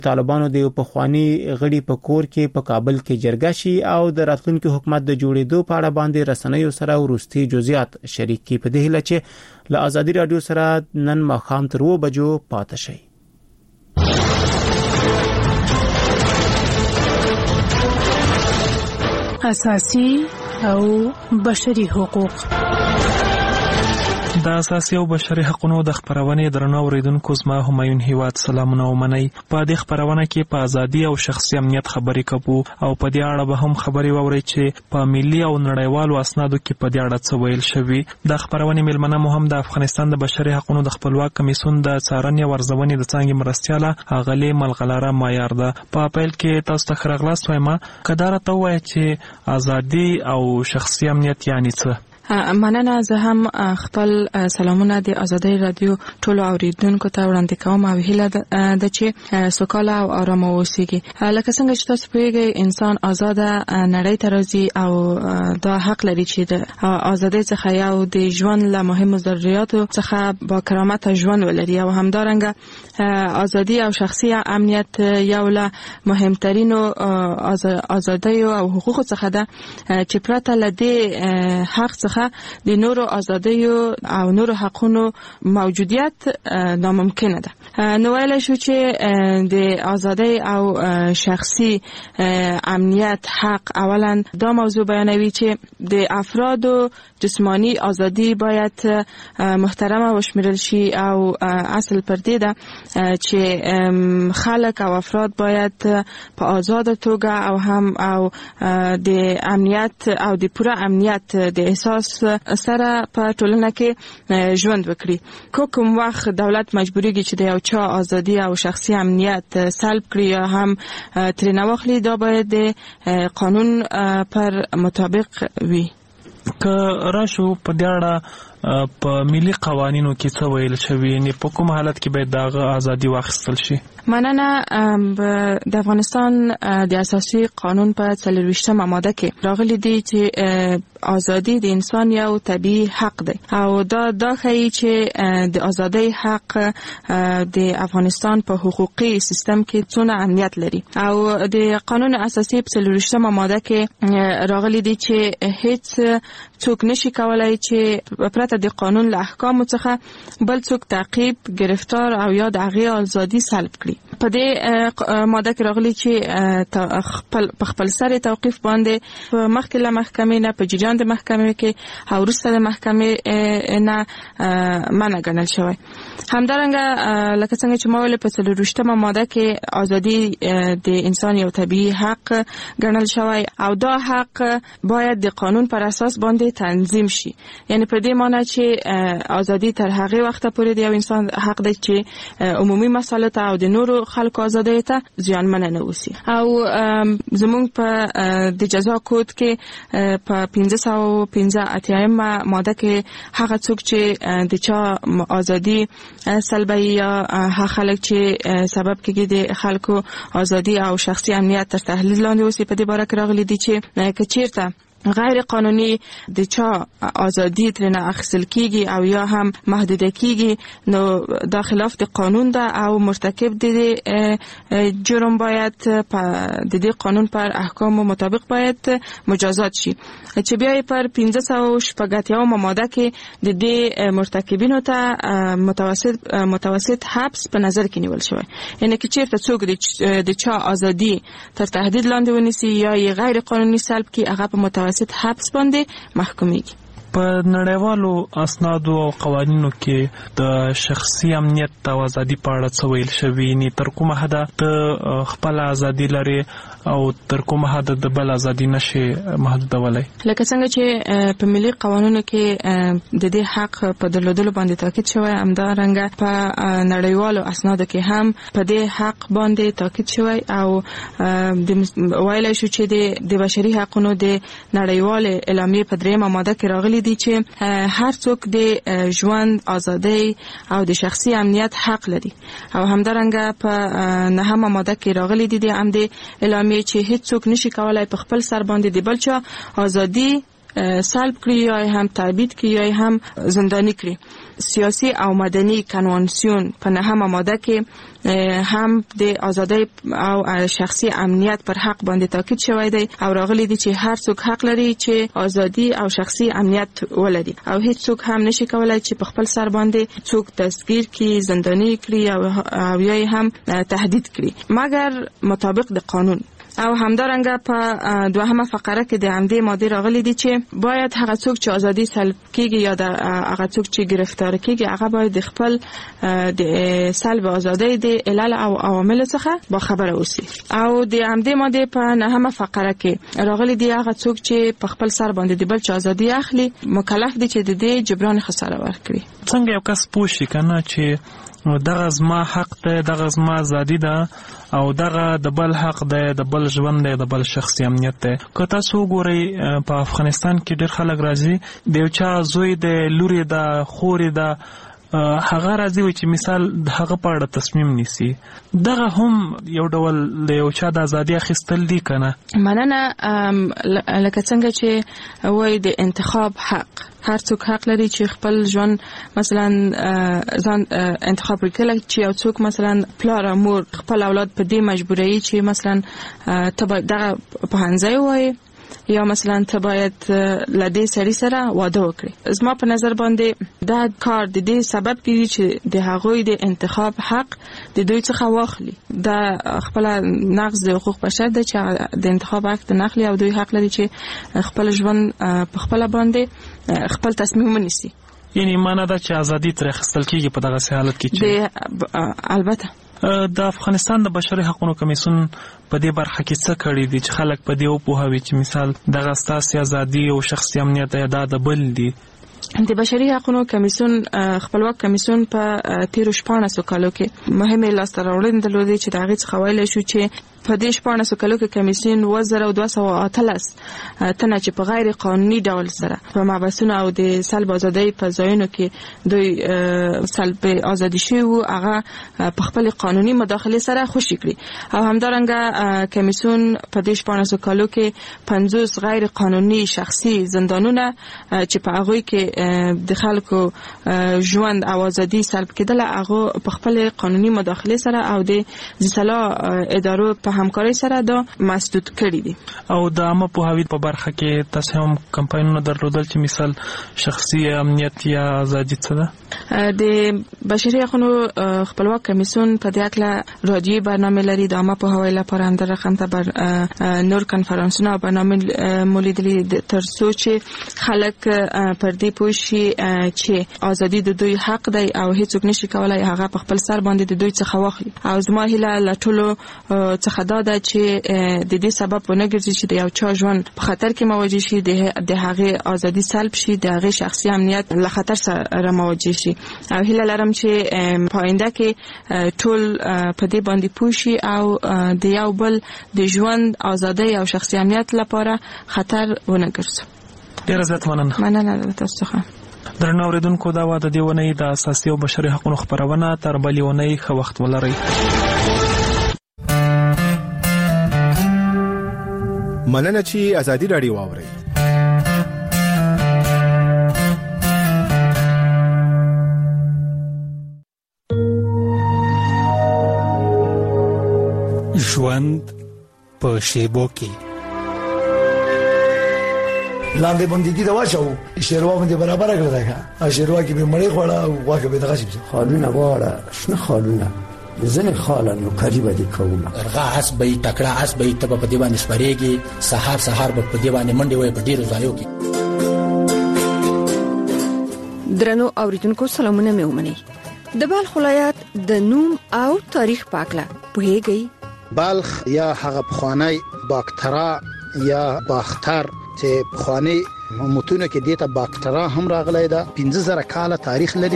طالبانو د پخوانی غړي په کور کې په کابل کې جرګه شي او د راتلونکي حکومت د جوړېدو په اړه باندې رسنیو سره ورستي جزئیات شریک کړي. په دې هیله چې له ازادي رادیو سره نن ماښام تر 2 بجو پاتې شي. اساسي او بشري حقوق. د اساسي او بشري حقوقو د خبرونې درنو اوریدونکو زما همایون هیواد سلامونه ومنئ. په دې خبرونه کې په ازادي او شخصي امنیت خبرې کوو او په دې اړه به هم خبرې ووري چې په ملي او نړیوالو اسنادو کې په دې اړه څه ویل شوی. د خبرونې ملمنه مهم د افغانستان د بشري حقوقو د خپلواک کمیسیون د څارنې او ارزونې د څنګه مرستياله اغلی ملغلره معیار ده. په پیل کې تاسو ته خرغلاس وایم کدار ته وایي چې ازادي او شخصي امنیت یعنی څه. مننه. زه هم خپل سلامونه د ازادي رادیو ټولو اوریدونکو ته وړاندې کوم او هیله ده چې سوکاله او آرام اوسئ. لکه څنګه چې تاسو پوهیږئ انسان آزاد نړۍ ته راځي او دا حق لري چې د ازادۍ څخه یو د ژوند له مهمو ضرورتو څخه با کرامت ژوند ولري او همدارنګه ازادي او شخصي امنیت یو له مهمترینو ازادۍ او حقوقو څخه ده چې پرته له دې حق څخه د نورو ازادیو او نورو حقونو موجودیت ناممکنه ده. نو ویل شو چې د ازادۍ او شخصي امنیت حق اولا دا موضوع بیانوي چې د افرادو جسمانی ازادي باید محترمه وشمیرل شي او اصل پر دې ده چې خلک او افراد باید په آزاد توګه او هم او د امنیت او د پوره امنیت د احساس سره په ټولنه کې ژوند وکړي. کوم وخت دولت مجبوریږي چې د یو چا ازادي او شخصي امنیت سلب کړي یا هم ترې نه واخلي دا باید د قانون پر مطابق وي. که راشو په دې اړه په ملي قوانینو کې څه ویل شوی نه په کوم حالت کې باید دغه ازادي واخیستل شي. مننه. د افغانستان د اساسي قانون په 23مه ماده کې راغلي دي چې ازادي د انسان یو طبيعي حق دی او دا ښیي چې د ازادۍ حق د افغانستان په حقوقي سیستم کې څونه اهمیت لري او د قانون اساسي په 23مه ماده کې راغلي دي چې هیڅ څوک نشي کولای چې پرته د قانون له احکامو څخه بل څوک تعقیب، گرفتار او یا د هغې ازادي سلب کړي. په دې ماده کې راغلي چې خپل سر توقیف باندې مخکې له محکمې نه په جریان د محکمې کې او وروسته د محکمې نه منع ګڼل شوی. همدارنګه لکه څنګه چې ما ویل په 23مه ماده کې ازادي د انسان یو طبيعي حق ګڼل شوی او دا حق باید د قانون پر اساس باندې تنظیم شي. یعنی په دې معنی چې ازادي تر هغه وخت پورې د یو انسان حق دی چې عمومي مسایلو ته او د نورو خلکو ازادۍ ته زیانمن نه اوسي. او زموږ په د جزا کود کې په 585 ماده کې هغه څوک چې د چا ازادي سلبي یا هغه خلک چې سبب کېږي د خلکو ازادي او شخصي امنیت تر تحلیل لاندې اوسي په دې باره کې راغلي دي چې کچیرته غیر قانوني د چا ازادي ترنه اخیستل کیږي او یا هم محدوده کیږي نو دا خلاف د قانون ده او مرتکب د جرم باید د دې قانون پر احکام مطابق باید مجازات شي. چې بیا پر 580 ماده کې د دې مرتکبینو ته متوسط حبس په نظر کې نیول شوی. یعنی چې چیرته څوک د چا ازادي تر تهدید لاندې ونیسي یا غیر قانوني سلب کی هغه په متوسط حبس باندې محکومیږي. په نړیوالو اسنادو او قوانینو کې د شخصي امنیت او ازادي په اړه څه ویل شوی نه تر کومه حد ته خپل ازادي لري او تر کومه حد د بل ازادي نشي محدودولای. لکه څنګه چې په ملي قوانینو کې د دې حق په درلودلو باندې تاکید شوی همدارنګه په نړیوالو اسنادو کې هم په دې حق باندې تاکید شوی او د ویل شو چې د بشري حقوقو د نړیوال اعلامیه په 3 ماده کې راغلي دي چې هر څوک د ژوند ازادي او د شخصي امنیت حق لري او همدارنګه په 9 ماده کې راغلي دي د هم د اعلامیه چې هیڅ څوک نشي کولای په خپل سر باندې د بل چا ازادي سلب کړي یا هم تبعید کړي یا هم زندانی کړي. سیاسی او مدني کنوانسیون په 9 ماده کې هم د ازادۍ او شخصي امنیت پر حق باندې تاکید شوی دی او راغلی دی چې هر څوک حق لري چې ازادي او شخصي امنیت ولري او هیڅ څوک هم نشي کولای چې په خپل سر باندې څوک دستگیر کړي، زندانی کړي او یا هم تهدید کړي مګر مطابق د قانون. او همدارنګه په 2 فقره کې د همدې ماده راغلي دي چې باید هغه څوک چې ازادي سلب کیږي یا د هغه څوک چې گرفتار کیږي هغه باید خپل د سلب ازادي د علل او عوامل څخه با خبره اوسي. او د همدې ماده په 9 فقره کې راغلي دي هغه څوک چې په خپل سر باندې د بل چا ازادي اخلي مکلف دي چې د دې جبران خساره ورکړي. څنګه یو کس پوښي کنه چې دغه زما حق ده، دغه زما ازادي ده او دغه د بل حق ده، د بل ژوند ده، د بل شخصي امنیت ده. که تاسو وګورئ په افغانستان کې ډېر خلک راځي د یو چا زوی ده، لوري ده، خوري ده، هغه راځي چې مثال هغه په اړه تصمیم نیسي. دغه هم یو ډول د یو چا د ازادي اخیستل دي کنه. مننه. لکه څنګه چې وایي د انتخاب حق، هر څوک حق لري چې خپل ژوند مثلا ځان انتخاب وکړي. چې یو څوک مثلا پلار او مور خپل اولاد په دې مجبوري چې مثلا ته باید دغه پوهنځی وایي یا مثلا ته باید لدې سړي سره واده وکړي. زما په نظر باندې دا کار د دې سبب کیږي چې د هغوی د انتخاب حق د دوی څخه واخلي. دا خپل نقض د حقوق بشر ده چې د انتخاب حق د نخلي او دوی حق لري چې خپل ژوند په خپل باندې خپل تصمیم ونیسي. یعنی معنا دا چې ازادي تر اخیستل کیږي په دغه حالت کې چې البته د افغانستان د بشري حقوقو کمیسیون په دې برخه کې څه کړی دي چې خلک په دې وپوهوي چې مثال دغه ستاسو ازادي او شخصي امنیت د بل دي. د بشري حقوقو کمیسیون خپلواک کمیسیون په 13 کالو کې مهمه لاسته راوړنې درلودې چې د هغې څخه ویلی شو چې په دې 14 کالو کې کمیسیون 2218 تنه چې په غیر قانوني ډول سره په محبسونو او د سلب ازادۍ په ځایونو کې دوی سلب ازادي شوي وو هغه په خپل قانوني مداخله سره خوشي کړي. او همدارنګه کمیسیون په دې 14 کالو کې 50 غیر قانوني شخصي زندانونه چې په هغه کې د خلکو ژوند او ازادي سلب کېدل هغه په خپل قانوني مداخله سره او د ځلا ادارو په همکاري سره دا مسدود کړی دي. او د عامه پوهاوی په برخه کې تاسو هم کمپاینونه درلودل چې مثال شخصي امنیت یا ازادي څه ده؟ د بشري حقوقو خپلواک کمیسیون په دې اړه راډیوي برنامه لري. د عامه پوهاوی لپاره هم د رقم ته نور کنفرانسونه او برنامه مولیدلي تر څو چې خلک پر دې پوه شي چې ازادي د دوی حق دی او هیڅوک نشي کولای هغه په خپل سر باندې د دوی څخه واخلي. او زما هیله له ټولو څخه دا ده چې د دې سبب ونه ګرځي چې د یو چا ژوند په خطر کې مواجه شي، د هغې ازادي سلب شي، د هغې شخصي امنیت له خطر سره مواجه شي. او هیله لرم چې په آینده کې ټول په دې باندې پوه شي او د یو بل د ژوند ازادي او شخصي امنیت لپاره خطر ونه ګرځي. ډیره زیات مننه تاسو څخه. درنو اوریدونکو دا د دې ونې د اساسي او بشري حقوقو خبرونه تر بلې ونې ښه وخت ولرئ. مننه چې ازادي رادیو واوري. ژوند په شیبو کې لاندې باندې دا واچو شیروا باندې برابر کړل دا شیروا کې به مړې خوړه او واګه به دغه شي خالونه واړه شنه خالونه ځنه خالانو قریبه دي کومه ارغا اس به ټکړه اس به ته په دې باندې سپریږي سحر به په دې باندې منډي وي په ډیرو ځایو کې. درنو اوریدونکو سلامونه مې ومني. د بلخ ولایت د نوم او تاریخ پاکله پوهیږي. بلخ یا هغه پخوانی باکترا یا باختر چې پخوانی متونه کې دیته باکترا هم راغلی دا 15000 کاله تاریخ لري.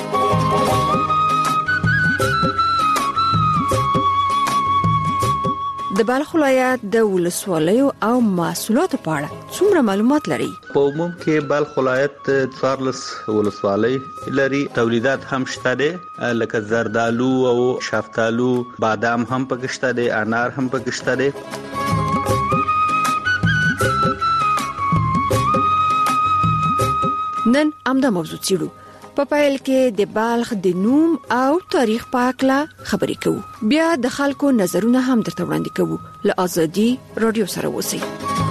د بلخ ولایت د ولسوالیو او محصولاتو په اړه څومره معلومات لري؟ په عموم کې بلخ ولایت 14 ولسوالۍ لري. تولیدات هم شته دي لکه زردالو او شفتالو، بادام هم پکې شته دي، انار هم پکې شته دي. نن امدا موضوع چیرو په پیل کې د بلخ د نوم او تاریخ په اړه خبرې کوو. بیا د خلکو نظرونه هم درته وړاندې کوو. له ازادي رادیو سره اوسئ.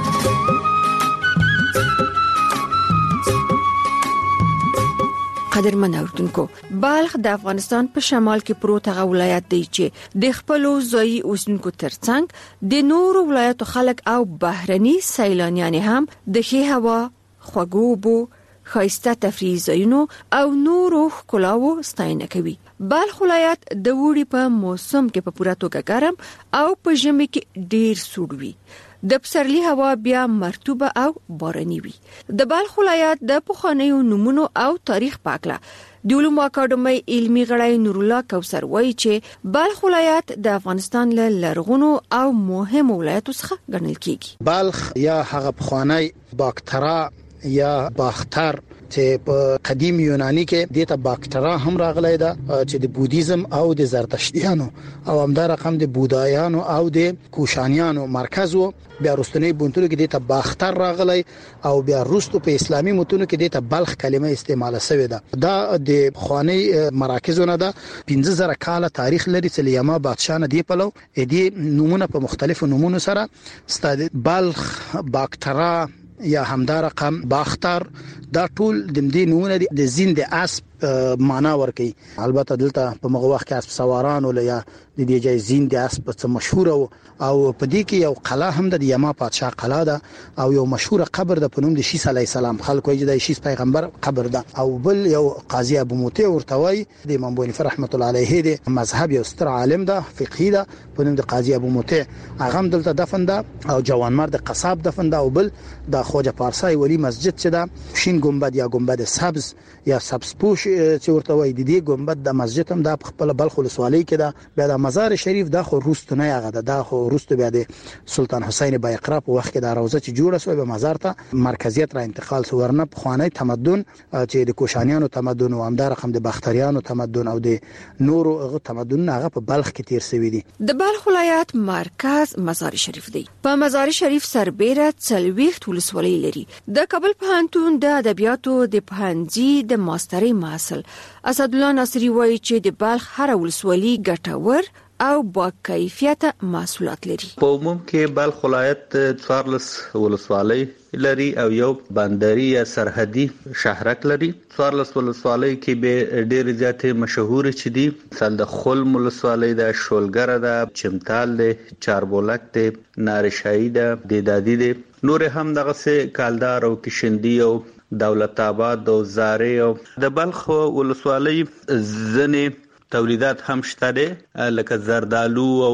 قدرمن اوردونکو، بلخ د افغانستان په شمال کې پروت هغه ولایت دی چې د خپل ځایي اوسیدونکو ترڅنګ د نورو ولایتو خلک او بهرني سیلانیان هم د ښه هوا، خوږو اوبو، ښایسته تفریحي ځایونو او نورو ښکلاوو ستاینه کوي. بلخ ولایت د وړي په موسم کې په پوره توګه ګرم او په ژمي کې ډیر سوړ وي. د پسرلي هوا بیا مرطوبه او باراني وي. د بلخ ولایت د پخوانیو نومونو او تاریخ په اړه د علومو اکاډمۍ علمي غړی نور الله کوثر وایي چې بلخ ولایت د افغانستان له لرغونو او مهمو ولایتو څخه ګڼل کیږي. بلخ یا هغه پخوانی باکترا یا باختر چې په قدیم یونانی کې دته باکترا هم راغلی دا چې د بودیزم او د زرتشتیانو او همدا رقم د بودایانو او د کوشانیانو مرکز وو. بیا رستنی بونتلو کې دته باختر راغلی او بیا رستو په اسلامي متونو کې دته بلخ کلمه استعمال شوې ده. دا د خوانی مراکزونه ده 15000 کال تاریخ لري چې یما بادشاه نه دی پلو دې نمونه په مختلفو نمونو سره ستاد بلخ، باکترا یا همدا رقم باختر دا ټول د دې نمونه د زین د اسب معنا ورکي. البته دلته په مغه وخت کې اسب سواران ول یا د دې ځای زین د اسب څخه مشهور او په دې کې یو قلعه هم د یما پادشاه قلعه ده او یو مشهور قبر د پنوم د شیس علی السلام خلکو یې د شیس پیغمبر قبر ده. او بل یو قاضي ابو موتی ورتوي د امام بونیفر رحمت الله علیه د مذهب یو ستر عالم ده فقهی ده پنوم د قاضي ابو موتی هغه دلته دفن ده او جوانمرد قصاب دفن ده او بل د خواجه پارسای ولی مسجد چې ده شین گنبد یا گنبد سبز یا سبز پوش چې ورته وای د دې گنبد د مسجد هم د خپل بلخ ولسوالۍ کې ده. بیا د مزار شریف د خو روستو نه هغه د خو روستو بیا د سلطان حسین بایقرا په وخت کې د روضه چې جوړه شو به مزار ته مرکزیت را انتقال شو. ورنه په خوانی تمدن چې د کوشانیانو تمدن او همدار رقم د بختریانو تمدن او د نورو تمدن هغه په بلخ کې تیر شوی دي. د بلخ ولایت مرکز مزار شریف دی. په مزار شریف سربېره 40 ولسوالۍ لري. د کابل پوهنتون د ادبیاتو د پوهنځي د ماسترۍ محصل اسد الله ناصری وایي چې د بلخ هر ولسوالۍ ګټور او با کیفیت محصولات لري. په عموم کې بلخ ولایت 14 ولسوالۍ لري او یو بندري یا سرحدي شهرک لري. 14 ولسوالۍ کې به ډېر زیاتې مشهور چې دي مثال د خلم ولسوالۍ د شولګره د چمتال د چاربولک د نارشایی د دادی د نور هم دغه سه کالدار او کشندی او دولت آباد او زاري او د بلخ ولسوالۍ ځنې تولیدات هم شته لکه زردالو او